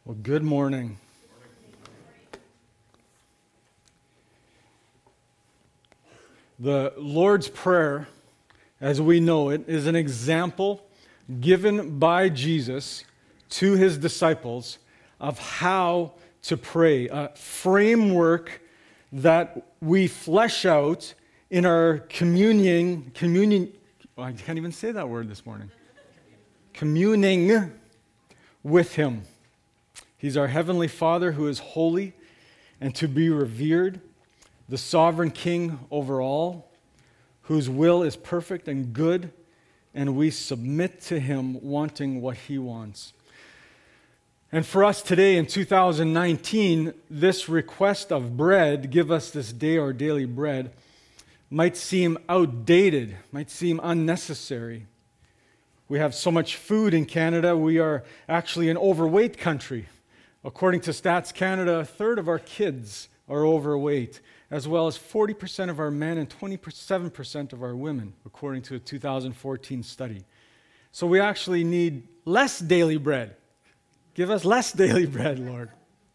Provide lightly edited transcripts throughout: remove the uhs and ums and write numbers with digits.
Well, good morning. The Lord's Prayer, as we know it, is an example given by Jesus to his disciples of how to pray, a framework that we flesh out in our communion, I can't even say that word this morning, communing with him. He's our Heavenly Father who is holy and to be revered, the sovereign King over all, whose will is perfect and good, and we submit to him wanting what he wants. And for us today in 2019, this request of bread, give us this day our daily bread, might seem outdated, might seem unnecessary. We have so much food in Canada, we are actually an overweight country. According to Stats Canada, a third of our kids are overweight, as well as 40% of our men and 27% of our women, according to a 2014 study. So we actually need less daily bread. Give us less daily bread, Lord.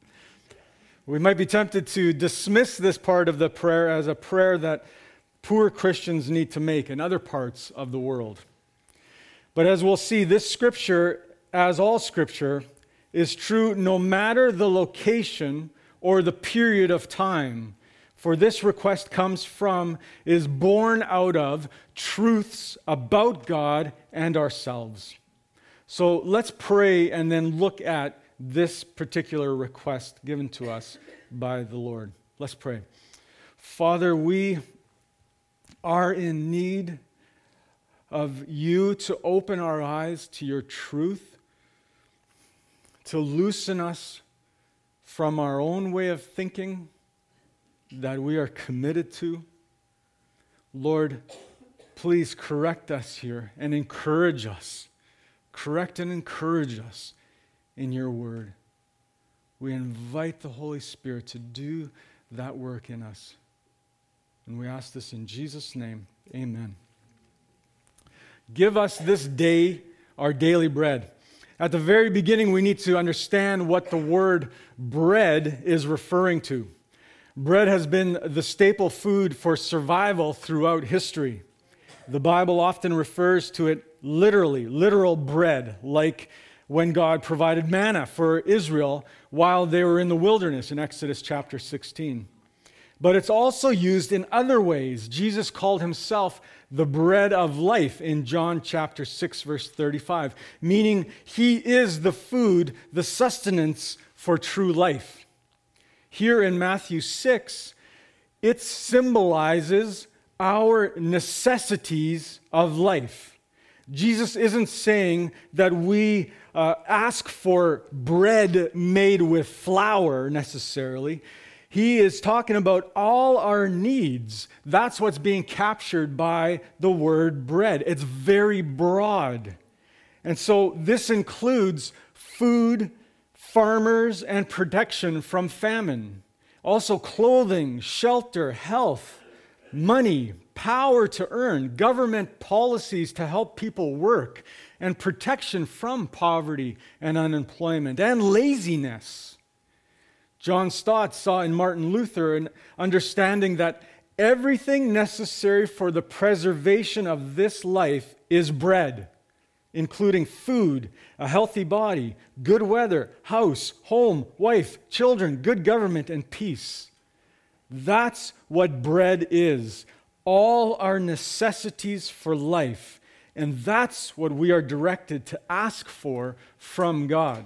We might be tempted to dismiss this part of the prayer as a prayer that poor Christians need to make in other parts of the world. But as we'll see, this scripture, as all scripture, is true no matter the location or the period of time. For this request comes from, is born out of truths about God and ourselves. So let's pray and then look at this particular request given to us by the Lord. Let's pray. Father, we are in need of you to open our eyes to your truth, to loosen us from our own way of thinking that we are committed to. Lord, please correct us here and encourage us. Correct and encourage us in your word. We invite the Holy Spirit to do that work in us. And we ask this in Jesus' name. Amen. Give us this day our daily bread. At the very beginning, we need to understand what the word bread is referring to. Bread has been the staple food for survival throughout history. The Bible often refers to it literally, literal bread, like when God provided manna for Israel while they were in the wilderness in Exodus chapter 16. But it's also used in other ways. Jesus called himself the bread of life in John chapter 6, verse 35, meaning he is the food, the sustenance for true life. Here in Matthew 6, it symbolizes our necessities of life. Jesus isn't saying that we ask for bread made with flour necessarily. He is talking about all our needs. That's what's being captured by the word bread. It's very broad. And so this includes food, farmers, and protection from famine. Also clothing, shelter, health, money, power to earn, government policies to help people work, and protection from poverty and unemployment, and laziness. John Stott saw in Martin Luther an understanding that everything necessary for the preservation of this life is bread, including food, a healthy body, good weather, house, home, wife, children, good government, and peace. That's what bread is, all our necessities for life, and that's what we are directed to ask for from God.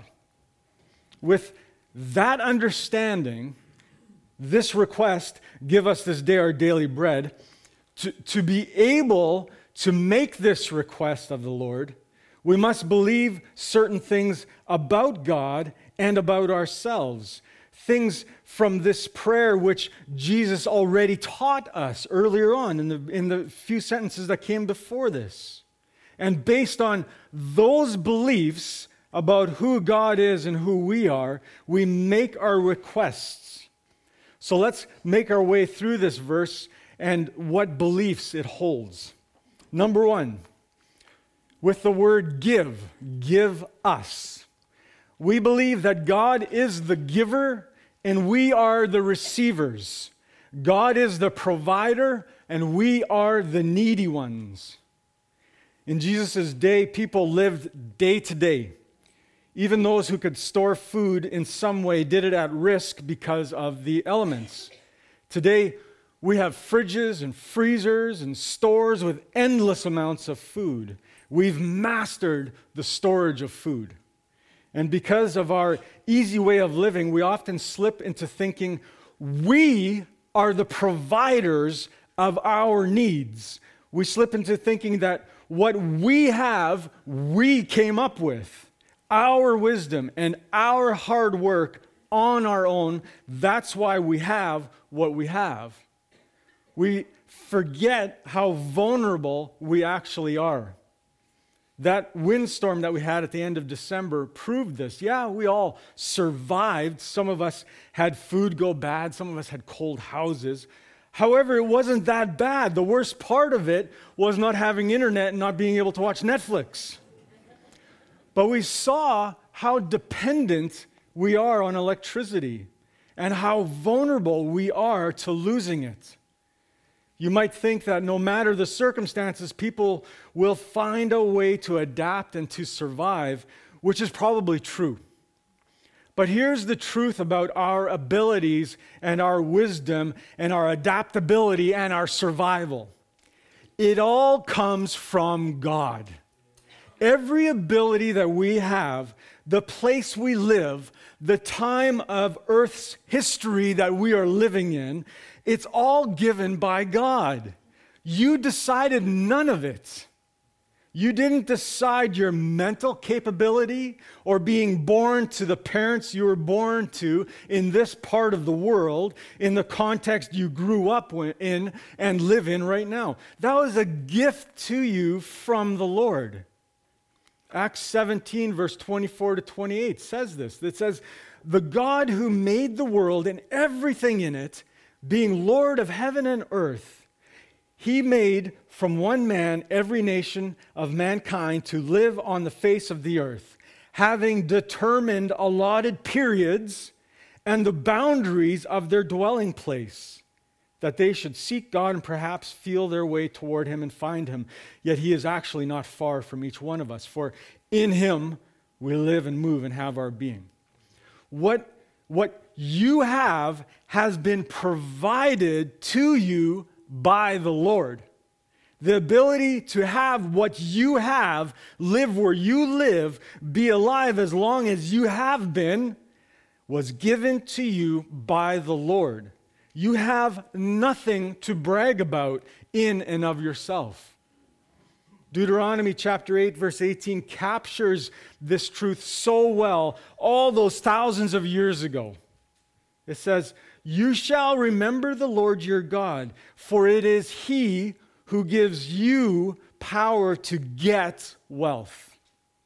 With that understanding, this request, give us this day our daily bread, to be able to make this request of the Lord, we must believe certain things about God and about ourselves. Things from this prayer which Jesus already taught us earlier on in the few sentences that came before this. And based on those beliefs about who God is and who we are, we make our requests. So let's make our way through this verse and what beliefs it holds. Number one, with the word give us. We believe that God is the giver and we are the receivers. God is the provider and we are the needy ones. In Jesus' day, people lived day to day. Even those who could store food in some way did it at risk because of the elements. Today, we have fridges and freezers and stores with endless amounts of food. We've mastered the storage of food. And because of our easy way of living, we often slip into thinking we are the providers of our needs. We slip into thinking that what we have, we came up with. Our wisdom and our hard work on our own, that's why we have what we have. We forget how vulnerable we actually are. That windstorm that we had at the end of December proved this. Yeah, we all survived. Some of us had food go bad. Some of us had cold houses. However, it wasn't that bad. The worst part of it was not having internet and not being able to watch Netflix. But we saw how dependent we are on electricity and how vulnerable we are to losing it. You might think that no matter the circumstances, people will find a way to adapt and to survive, which is probably true. But here's the truth about our abilities and our wisdom and our adaptability and our survival. It all comes from God. Every ability that we have, the place we live, the time of Earth's history that we are living in, it's all given by God. You decided none of it. You didn't decide your mental capability or being born to the parents you were born to in this part of the world, in the context you grew up in and live in right now. That was a gift to you from the Lord. Acts 17, verse 24 to 28 says this. It says, "The God who made the world and everything in it, being Lord of heaven and earth, he made from one man every nation of mankind to live on the face of the earth, having determined allotted periods and the boundaries of their dwelling place, that they should seek God and perhaps feel their way toward him and find him. Yet he is actually not far from each one of us, for in him we live and move and have our being." What you have has been provided to you by the Lord. The ability to have what you have, live where you live, be alive as long as you have been, was given to you by the Lord. You have nothing to brag about in and of yourself. Deuteronomy chapter 8, verse 18 captures this truth so well all those thousands of years ago. It says, "You shall remember the Lord your God, for it is he who gives you power to get wealth."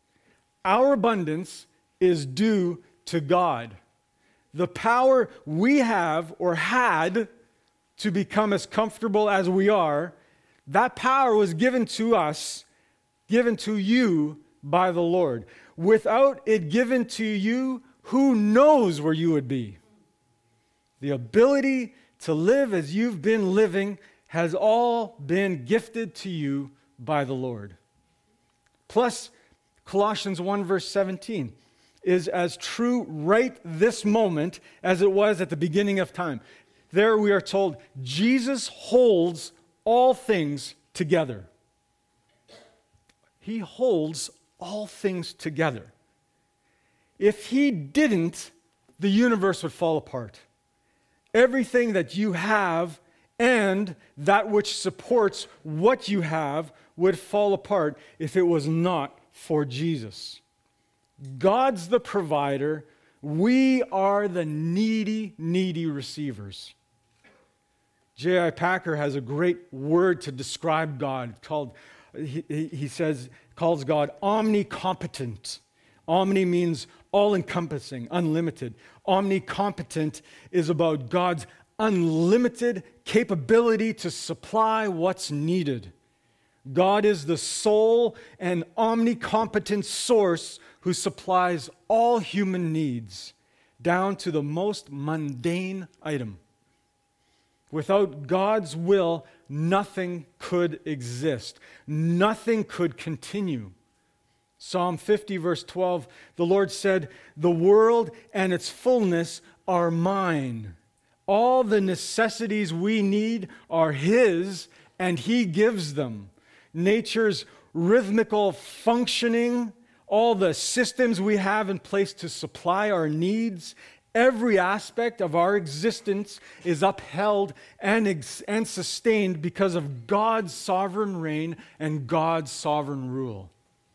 Our abundance is due to God. The power we have or had to become as comfortable as we are, that power was given to us, given to you by the Lord. Without it given to you, who knows where you would be? The ability to live as you've been living has all been gifted to you by the Lord. Plus, Colossians 1 verse 17 is as true right this moment as it was at the beginning of time. There we are told, Jesus holds all things together. He holds all things together. If he didn't, the universe would fall apart. Everything that you have and that which supports what you have would fall apart if it was not for Jesus. God's the provider. We are the needy receivers. J.I. Packer has a great word to describe God called, calls God omnicompetent. Omni means all-encompassing, unlimited. Omnicompetent is about God's unlimited capability to supply what's needed. God is the sole and omnicompetent source who supplies all human needs, down to the most mundane item. Without God's will, nothing could exist. Nothing could continue. Psalm 50, verse 12, the Lord said, "The world and its fullness are mine." All the necessities we need are His, and He gives them. Nature's rhythmical functioning, all the systems we have in place to supply our needs, every aspect of our existence is upheld and sustained because of God's sovereign reign and God's sovereign rule.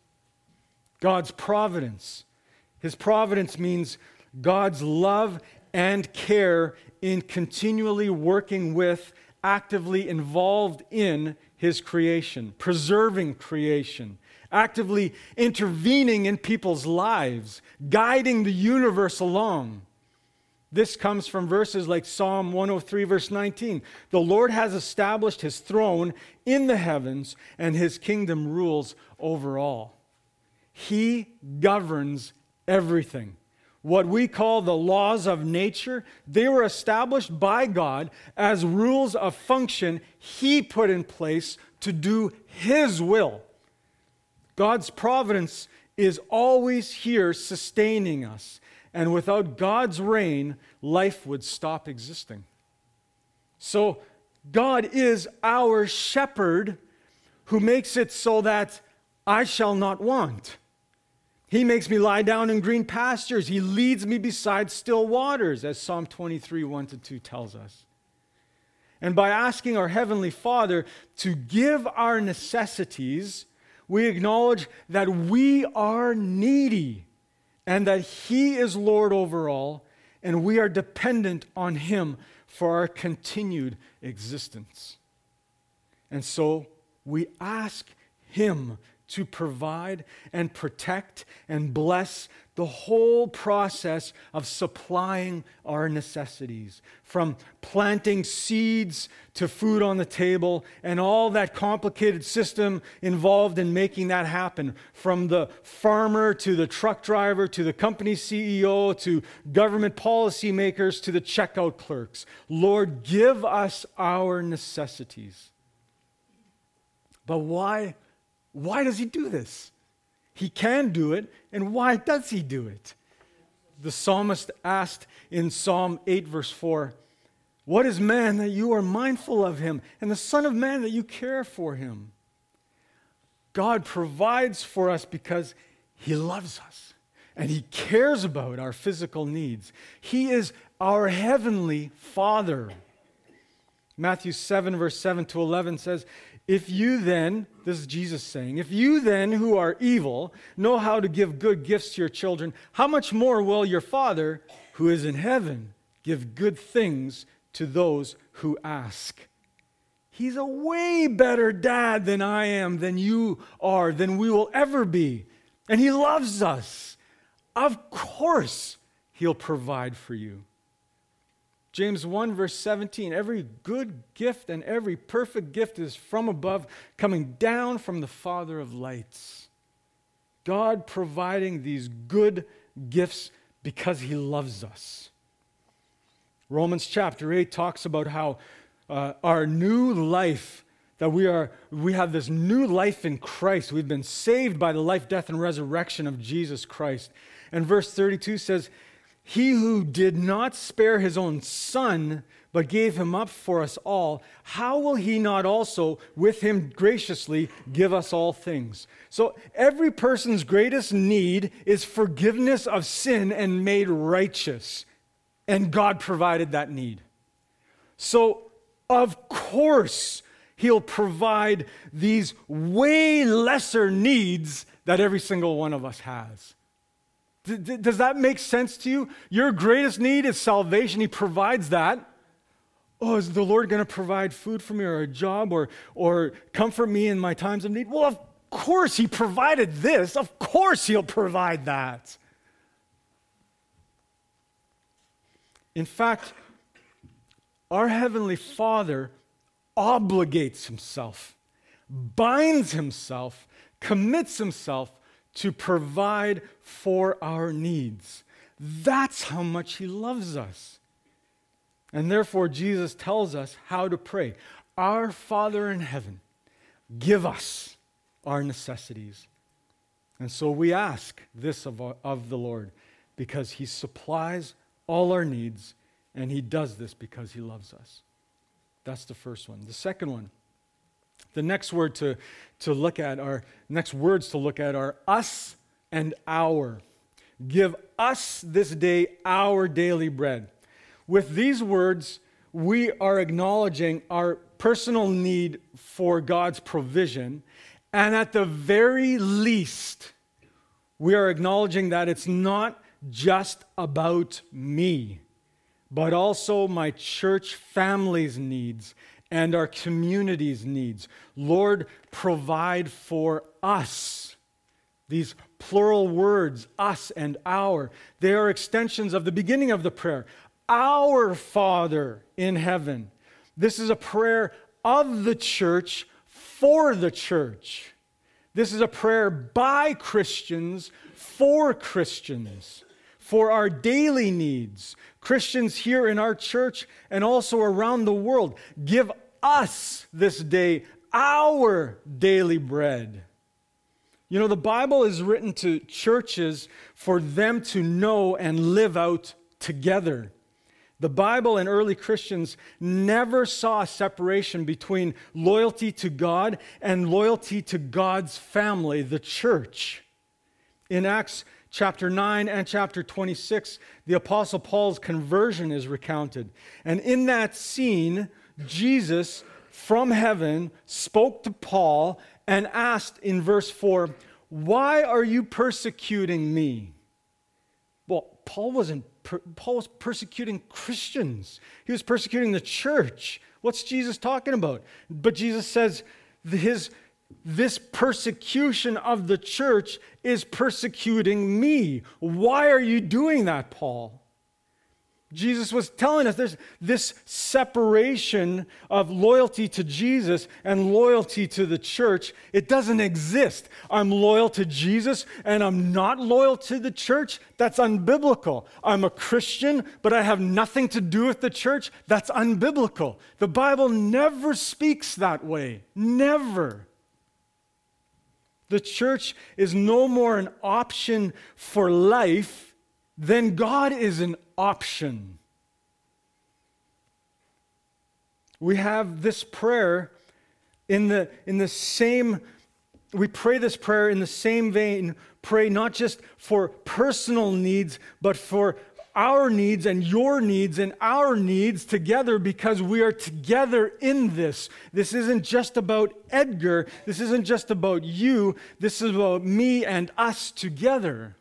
God's providence. His providence means God's love and care in continually working with, actively involved in His creation, preserving creation, actively intervening in people's lives, guiding the universe along. This comes from verses like Psalm 103, verse 19. The Lord has established His throne in the heavens, and His kingdom rules over all. He governs everything. What we call the laws of nature, they were established by God as rules of function He put in place to do His will. God's providence is always here sustaining us. And without God's reign, life would stop existing. So God is our shepherd who makes it so that I shall not want. He makes me lie down in green pastures. He leads me beside still waters, as Psalm 23, 1-2 tells us. And by asking our Heavenly Father to give our necessities, we acknowledge that we are needy and that He is Lord over all, and we are dependent on Him for our continued existence. And so we ask Him to provide and protect and bless the whole process of supplying our necessities, from planting seeds to food on the table and all that complicated system involved in making that happen, from the farmer to the truck driver to the company CEO to government policymakers to the checkout clerks. Lord, give us our necessities. But why does He do this? He can do it, and why does He do it? The psalmist asked in Psalm 8, verse 4, "What is man that you are mindful of him, and the Son of Man that you care for him?" God provides for us because He loves us, and He cares about our physical needs. He is our heavenly Father. Matthew 7, verse 7-11 says, "If you then," this is Jesus saying, "if you then who are evil know how to give good gifts to your children, how much more will your Father who is in heaven give good things to those who ask?" He's a way better dad than I am, than you are, than we will ever be. And He loves us. Of course, He'll provide for you. James 1, verse 17, "Every good gift and every perfect gift is from above, coming down from the Father of lights." God providing these good gifts because He loves us. Romans chapter 8 talks about how our new life, that we have this new life in Christ. We've been saved by the life, death, and resurrection of Jesus Christ. And verse 32 says, "He who did not spare His own Son, but gave Him up for us all, how will He not also with Him graciously give us all things?" So every person's greatest need is forgiveness of sin and made righteous. And God provided that need. So of course, He'll provide these way lesser needs that every single one of us has. Does that make sense to you? Your greatest need is salvation. He provides that. Oh, is the Lord going to provide food for me or a job or comfort me in my times of need? Well, of course He provided this. Of course He'll provide that. In fact, our Heavenly Father obligates Himself binds himself, commits himself to provide for our needs. That's how much he loves us. And therefore, Jesus tells us how to pray. Our Father in heaven, give us our necessities. And so we ask this of the Lord, because he supplies all our needs, and he does this because he loves us. That's the first one. The second one, the next words to look at are us and our. Give us this day our daily bread. With these words, we are acknowledging our personal need for God's provision, and at the very least, we are acknowledging that it's not just about me, but also my church family's needs and our community's needs. Lord, provide for us. These plural words, us and our, they are extensions of the beginning of the prayer. Our Father in heaven. This is a prayer of the church for the church. This is a prayer by Christians for Christians, for our daily needs. Christians here in our church and also around the world. Give us this day our daily bread. You know, the Bible is written to churches for them to know and live out together. The Bible and early Christians never saw a separation between loyalty to God and loyalty to God's family, the church. In Acts chapter 9 and chapter 26, the Apostle Paul's conversion is recounted. And in that scene, Jesus from heaven spoke to Paul and asked in verse 4, "Why are you persecuting me?" Well, Paul was persecuting Christians. He was persecuting the church. What's Jesus talking about? But Jesus says this persecution of the church is persecuting me. Why are you doing that, Paul? Jesus was telling us there's this separation of loyalty to Jesus and loyalty to the church. It doesn't exist. I'm loyal to Jesus and I'm not loyal to the church. That's unbiblical. I'm a Christian, but I have nothing to do with the church. That's unbiblical. The Bible never speaks that way. Never. The church is no more an option for life than God is an option. We have this prayer in the same, we pray this prayer in the same vein, pray not just for personal needs, but for our needs and your needs and our needs together, because we are together in this. This isn't just about Edgar. This isn't just about you. This is about me and us together.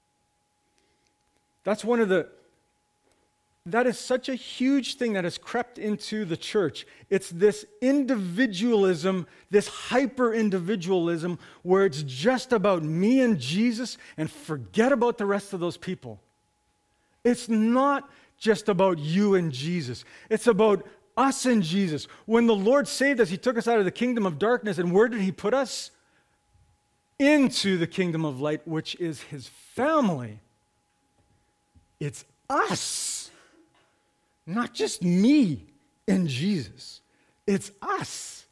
That is such a huge thing that has crept into the church. It's this individualism, this hyper-individualism, where it's just about me and Jesus and forget about the rest of those people. It's not just about you and Jesus. It's about us and Jesus. When the Lord saved us, He took us out of the kingdom of darkness, and where did He put us? Into the kingdom of light, which is His family. It's us, not just me and Jesus. It's us.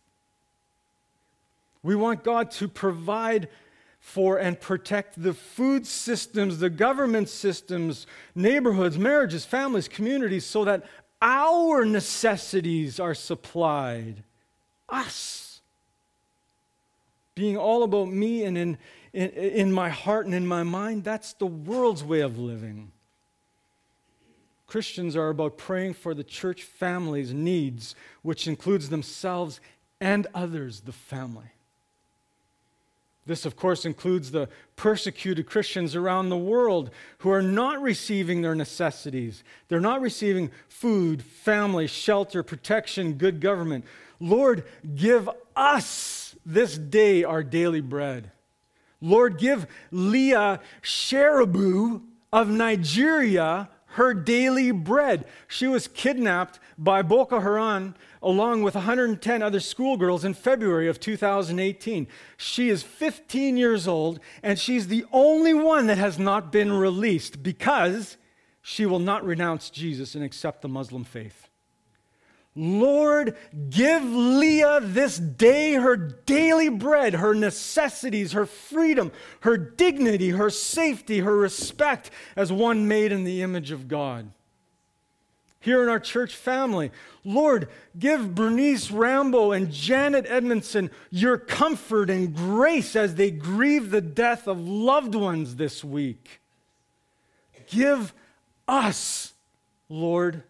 We want God to provide for and protect the food systems, the government systems, neighborhoods, marriages, families, communities, so that our necessities are supplied. Us. Being all about me and in my heart and in my mind, that's the world's way of living. Christians are about praying for the church family's needs, which includes themselves and others, the family. This, of course, includes the persecuted Christians around the world who are not receiving their necessities. They're not receiving food, family, shelter, protection, good government. Lord, give us this day our daily bread. Lord, give Leah Sharibu of Nigeria her daily bread. She was kidnapped by Boko Haram along with 110 other schoolgirls in February of 2018. She is 15 years old, and she's the only one that has not been released because she will not renounce Jesus and accept the Muslim faith. Lord, give Leah this day her daily bread, her necessities, her freedom, her dignity, her safety, her respect as one made in the image of God. Here in our church family, Lord, give Bernice Rambo and Janet Edmondson your comfort and grace as they grieve the death of loved ones this week. Give us, Lord,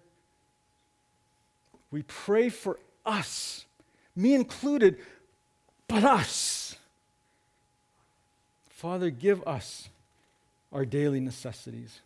we pray for us, me included, but us. Father, give us our daily necessities.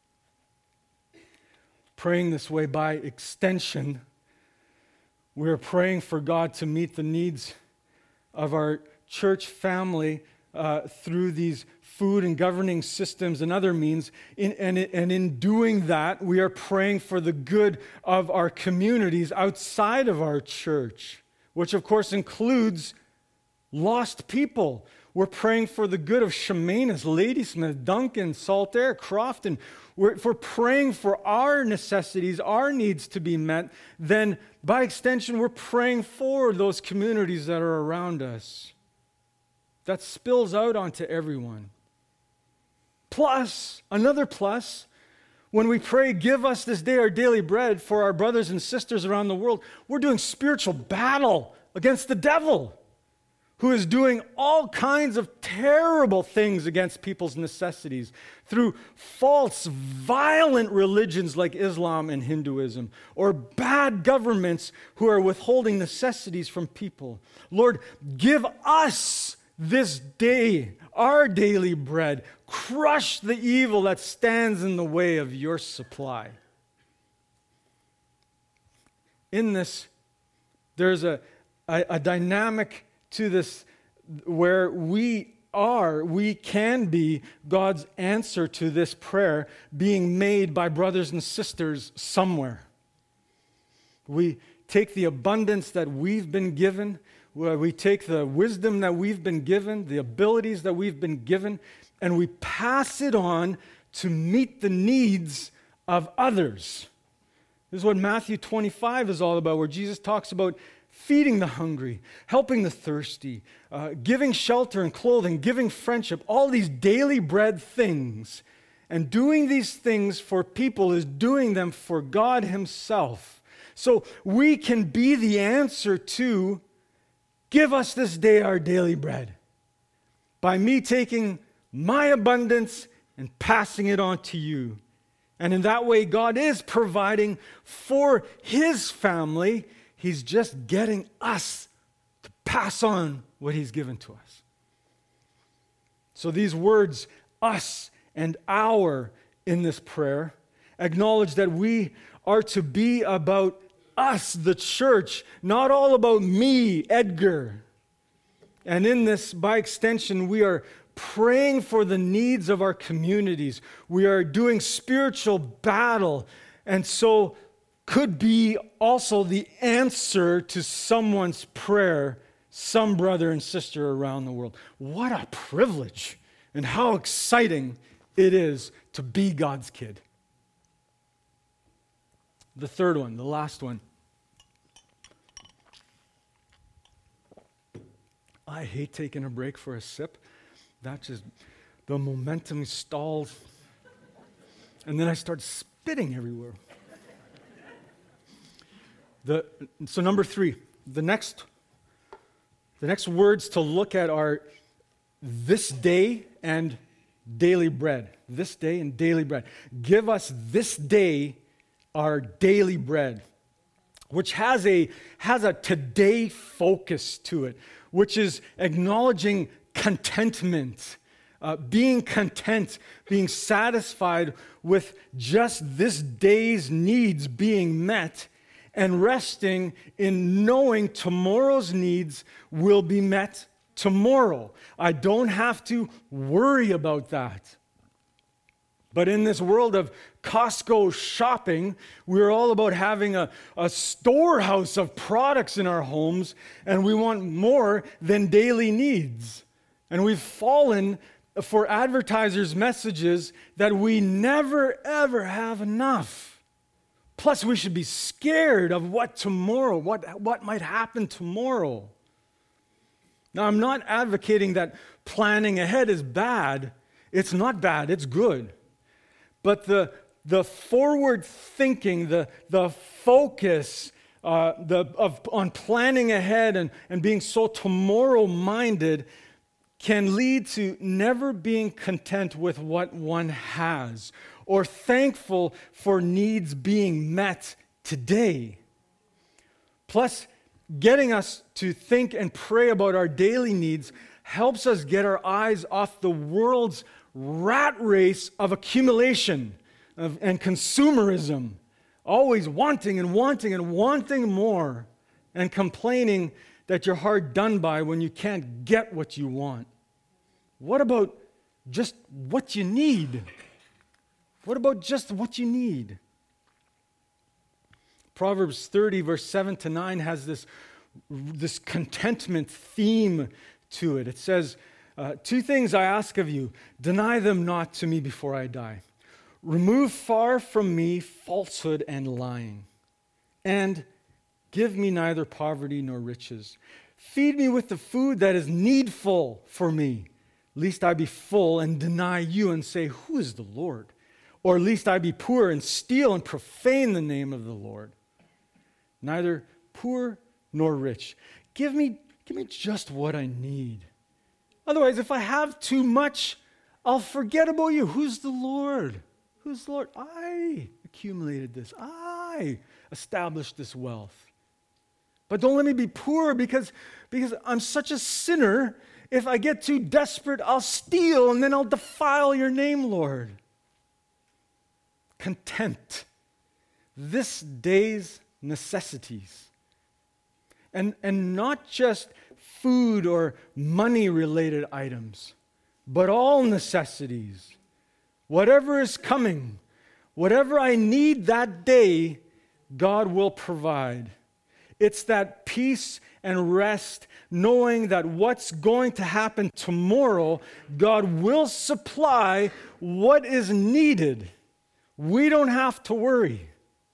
Praying this way by extension, we're praying for God to meet the needs of our church family through these food and governing systems and other means. And in doing that, we are praying for the good of our communities outside of our church, which of course includes lost people. We're praying for the good of Chemainus, Ladysmith, Duncan, Saltaire, Crofton. If we're praying for our necessities, our needs to be met, then by extension, we're praying for those communities that are around us. That spills out onto everyone. Plus, another plus, when we pray, give us this day our daily bread for our brothers and sisters around the world, we're doing spiritual battle against the devil, who is doing all kinds of terrible things against people's necessities through false, violent religions like Islam and Hinduism, or bad governments who are withholding necessities from people. Lord, give us this day our daily bread. Crush the evil that stands in the way of your supply. In this, there's a dynamic to this where we can be God's answer to this prayer being made by brothers and sisters somewhere. We take the abundance that we've been given, we take the wisdom that we've been given, the abilities that we've been given, and we pass it on to meet the needs of others. This is what Matthew 25 is all about, where Jesus talks about feeding the hungry, helping the thirsty, giving shelter and clothing, giving friendship, all these daily bread things. And doing these things for people is doing them for God Himself. So we can be the answer to, give us this day our daily bread, by me taking my abundance and passing it on to you. And in that way, God is providing for His family. He's just getting us to pass on what He's given to us. So these words, us and our, in this prayer, acknowledge that we are to be about us, the church, not all about me, Edgar. And in this, by extension, we are praying for the needs of our communities. We are doing spiritual battle, and so could be also the answer to someone's prayer, some brother and sister around the world. What a privilege, and how exciting it is to be God's kid. The third one, the last one. I hate taking a break for a sip. That just, the momentum stalls. And then I start spitting everywhere. So number 3, the next words to look at are this day and daily bread. This day and daily bread. Give us this day our daily bread, which has a today focus to it, which is acknowledging contentment, being content, being satisfied with just this day's needs being met, and resting in knowing tomorrow's needs will be met tomorrow. I don't have to worry about that. But in this world of Costco shopping, we're all about having a storehouse of products in our homes, and we want more than daily needs. And we've fallen for advertisers' messages that we never, ever have enough. Plus, we should be scared of what might happen tomorrow. Now, I'm not advocating that planning ahead is bad. It's not bad, it's good. But the forward thinking, the focus on planning ahead and being so tomorrow-minded can lead to never being content with what one has or thankful for needs being met today. Plus, getting us to think and pray about our daily needs helps us get our eyes off the world's rat race of accumulation and consumerism, always wanting and wanting and wanting more, and complaining that you're hard done by when you can't get what you want. What about just what you need? What about just what you need? Proverbs 30, verse 7 to 9 has this contentment theme to it. It says, 2 things I ask of you, deny them not to me before I die. Remove far from me falsehood and lying, and give me neither poverty nor riches. Feed me with the food that is needful for me, lest I be full and deny you and say, who is the Lord? Or lest I be poor and steal and profane the name of the Lord. Neither poor nor rich. Give me just what I need. Otherwise, if I have too much, I'll forget about you. Who's the Lord? Who's the Lord? I accumulated this. I established this wealth. But don't let me be poor because I'm such a sinner. If I get too desperate, I'll steal and then I'll defile your name, Lord. Content. This day's necessities. And not just food or money-related items, but all necessities. Whatever is coming, whatever I need that day, God will provide. It's that peace and rest, knowing that what's going to happen tomorrow, God will supply what is needed. We don't have to worry.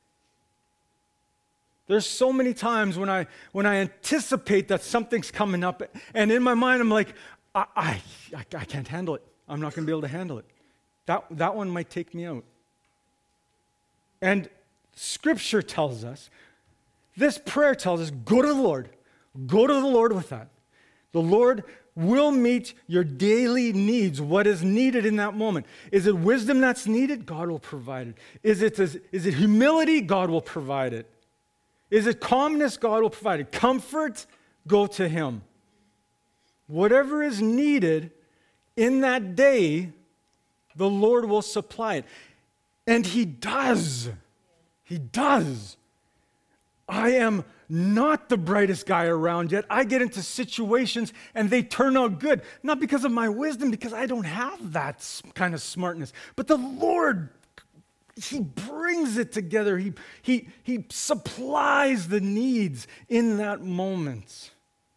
There's so many times when I anticipate that something's coming up, and in my mind I'm like, I can't handle it. I'm not going to be able to handle it. That one might take me out. And Scripture tells us, this prayer tells us, go to the Lord. Go to the Lord with that. The Lord will meet your daily needs, what is needed in that moment. Is it wisdom that's needed? God will provide it. Is it humility? God will provide it. Is it calmness? God will provide it. Comfort? Go to Him. Whatever is needed in that day, the Lord will supply it. And He does. He does. I am not the brightest guy around yet. I get into situations and they turn out good. Not because of my wisdom, because I don't have that kind of smartness. But the Lord, He brings it together. He supplies the needs in that moment.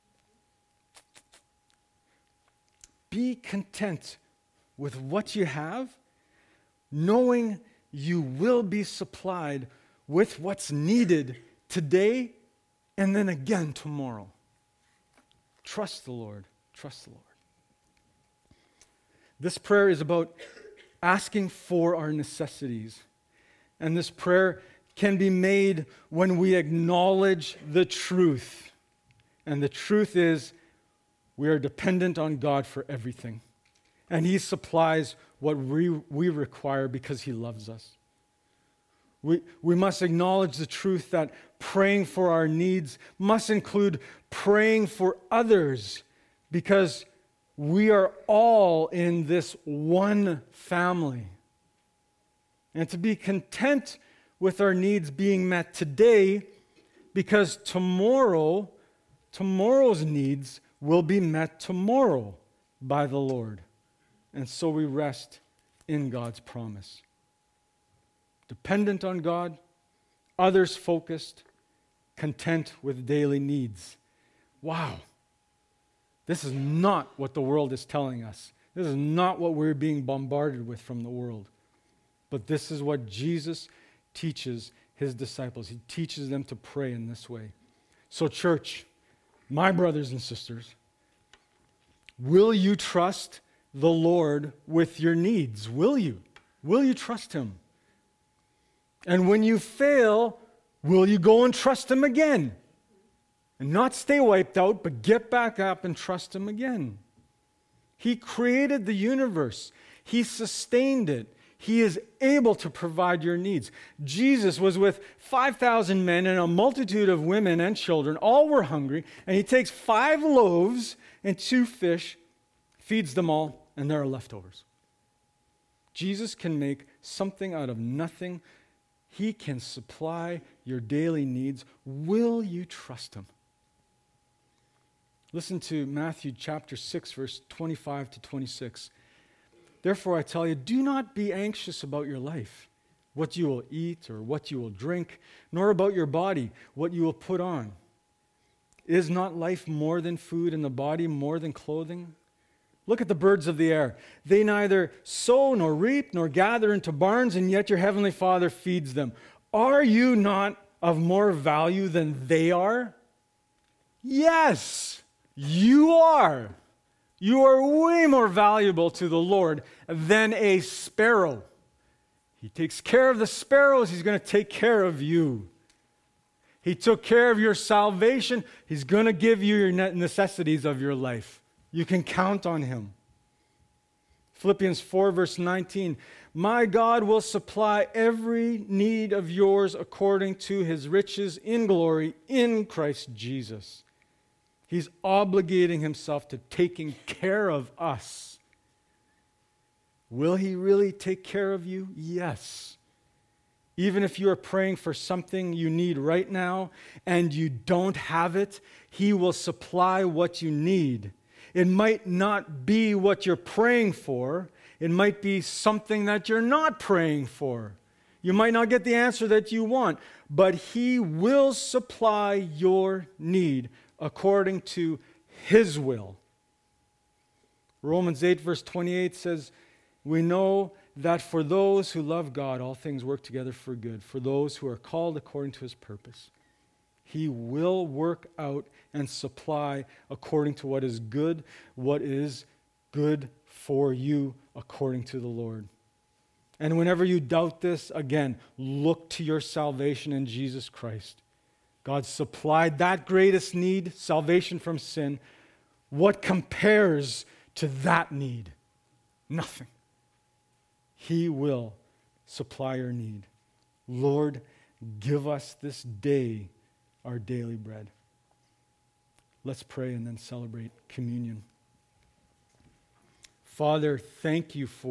Be content with what you have, knowing you will be supplied with what's needed today and then again tomorrow. Trust the Lord. Trust the Lord. This prayer is about asking for our necessities. And this prayer can be made when we acknowledge the truth. And the truth is, we are dependent on God for everything. And He supplies what we require because He loves us. We must acknowledge the truth that praying for our needs must include praying for others, because we are all in this one family. And to be content with our needs being met today, because tomorrow's needs will be met tomorrow by the Lord. And so we rest in God's promise. Dependent on God, others focused, content with daily needs. Wow. This is not what the world is telling us. This is not what we're being bombarded with from the world. But this is what Jesus teaches his disciples. He teaches them to pray in this way. So, church, my brothers and sisters, will you trust the Lord with your needs? Will you? Will you trust him? And when you fail, will you go and trust him again? And not stay wiped out, but get back up and trust him again. He created the universe. He sustained it. He is able to provide your needs. Jesus was with 5,000 men and a multitude of women and children. All were hungry. And he takes 5 loaves and 2 fish, feeds them all, and there are leftovers. Jesus can make something out of nothing. He can supply your daily needs. Will you trust him? Listen to Matthew chapter 6, verse 25 to 26. Therefore, I tell you, do not be anxious about your life, what you will eat or what you will drink, nor about your body, what you will put on. Is not life more than food and the body more than clothing? Look at the birds of the air. They neither sow nor reap nor gather into barns, and yet your heavenly Father feeds them. Are you not of more value than they are? Yes, you are. You are way more valuable to the Lord than a sparrow. He takes care of the sparrows. He's going to take care of you. He took care of your salvation. He's going to give you your necessities of your life. You can count on him. Philippians 4, verse 19. My God will supply every need of yours according to his riches in glory in Christ Jesus. He's obligating himself to taking care of us. Will he really take care of you? Yes. Even if you are praying for something you need right now and you don't have it, he will supply what you need. It might not be what you're praying for. It might be something that you're not praying for. You might not get the answer that you want, but he will supply your need according to his will. Romans 8, verse 28 says, we know that for those who love God, all things work together for good, for those who are called according to his purpose. He will work out and supply according to what is good for you according to the Lord. And whenever you doubt this, again, look to your salvation in Jesus Christ. God supplied that greatest need, salvation from sin. What compares to that need? Nothing. He will supply your need. Lord, give us this day our daily bread. Let's pray and then celebrate communion. Father, thank you for